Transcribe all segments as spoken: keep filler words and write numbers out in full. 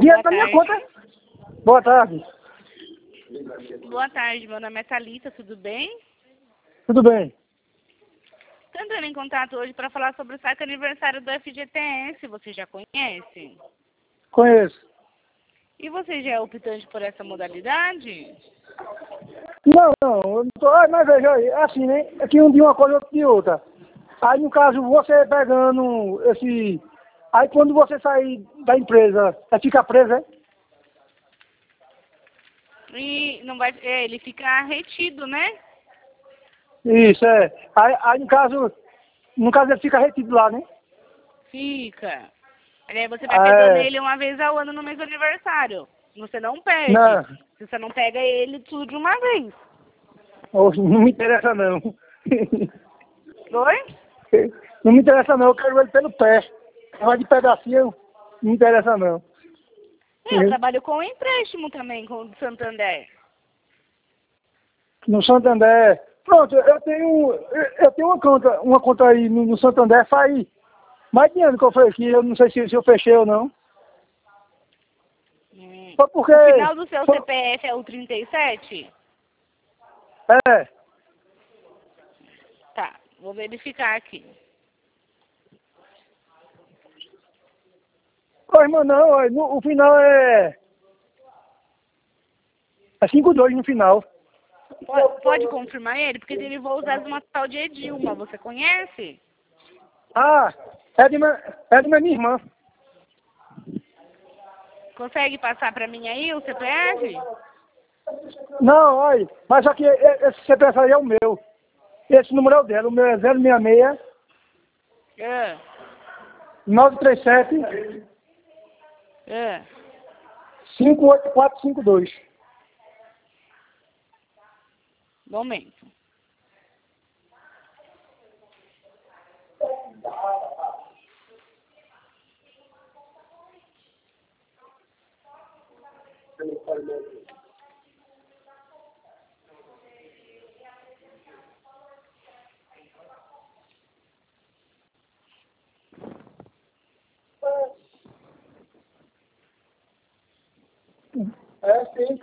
dinheiro da minha conta. Boa tarde. Boa tarde, meu nome é Thalita, tudo bem? Tudo bem. Estou entrando em contato hoje para falar sobre o saque aniversário do F G T S, você já conhece? Conheço. E você já é optante por essa modalidade? Não, não, eu não tô, ah, mas veja aí, é assim, né? É que um de uma coisa, outro de outra. Aí, no caso, você pegando esse... Aí, quando você sair da empresa, é fica preso, é? E não vai, é, ele fica retido, né? Isso, é. Aí, aí, no caso, no caso, ele fica retido lá, né? Fica. Aí você vai pegando É... ele uma vez ao ano no mês do aniversário. Você não perde. Não, Se você não pega ele tudo de uma vez. hoje não me interessa, não. Oi? Não me interessa, não. Eu quero ele pelo pé. Vai de pedacinho, não me interessa, não. Eu trabalho com empréstimo também, com o Santander. No Santander. Pronto, eu tenho, eu tenho uma conta, uma conta aí no, no Santander faz mais de ano que eu falei aqui, eu não sei se, se eu fechei ou não. Hum. Só porque... O final do seu foi, C P F é o trinta e sete? é. Tá, vou verificar aqui. Ô, irmão, não, ó, no, o final é... É cinco dois no final. Pode, pode confirmar ele? Porque ele derivou os dados de uma tal de Edilma, você conhece? Ah, é de, minha, é de minha irmã. Consegue passar pra mim aí o C P F? Não, olha, mas só que esse C P F aí é o meu. Esse número é o dela, o meu é zero seis seis, É. nove três sete, É. cinco oito quatro cinco dois. Momento. É, sim.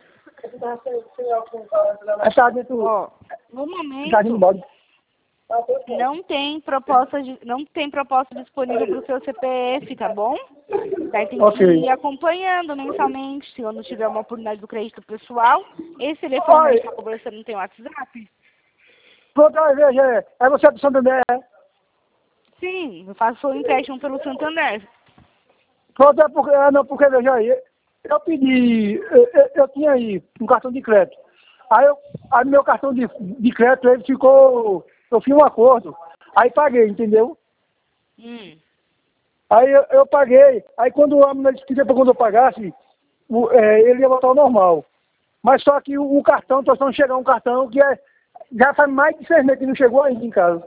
Essa dentro... Ó, no Tá indo momento, embora. não tem proposta, de, não tem proposta disponível para o seu C P F, tá bom? Daí tem que Ok. ir acompanhando mensalmente, se eu não tiver uma oportunidade do crédito pessoal. Esse telefone que a Olha, gente está conversando não tem WhatsApp? pronto, aí, veja, é, é você do Santander, é? Sim, eu faço o empréstimo pelo Santander. Pronto, é porque, é, não, porque, veja aí, eu pedi, eu, eu, eu tinha aí um cartão de crédito. Aí, eu, aí meu cartão de, de crédito, ele ficou, eu fiz um acordo, aí paguei, entendeu? Hum. Aí eu, eu paguei, aí quando a menina disse que depois quando eu pagasse, o, é, ele ia voltar ao normal. Mas só que o, o cartão, tô esperando chegar um cartão que é, já faz mais de seis meses que não chegou ainda em casa.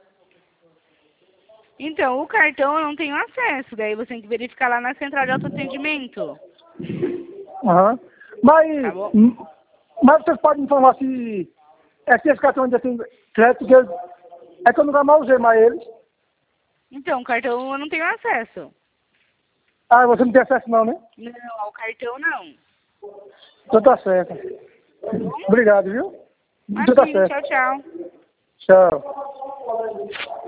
Então, o cartão eu não tenho acesso, daí você tem que verificar lá na central de autoatendimento. Aham. Mas, Tá bom? hum, mas vocês podem informar se, é, se esse cartão ainda tem crédito, que eu, é que eu nunca mais usei mais eles. Então, o cartão eu não tenho acesso. Ah, você não tem acesso não, né? Não, ao cartão não. Então tá certo. Obrigado, viu? Então tá Imagina, certo. tchau, tchau. Tchau.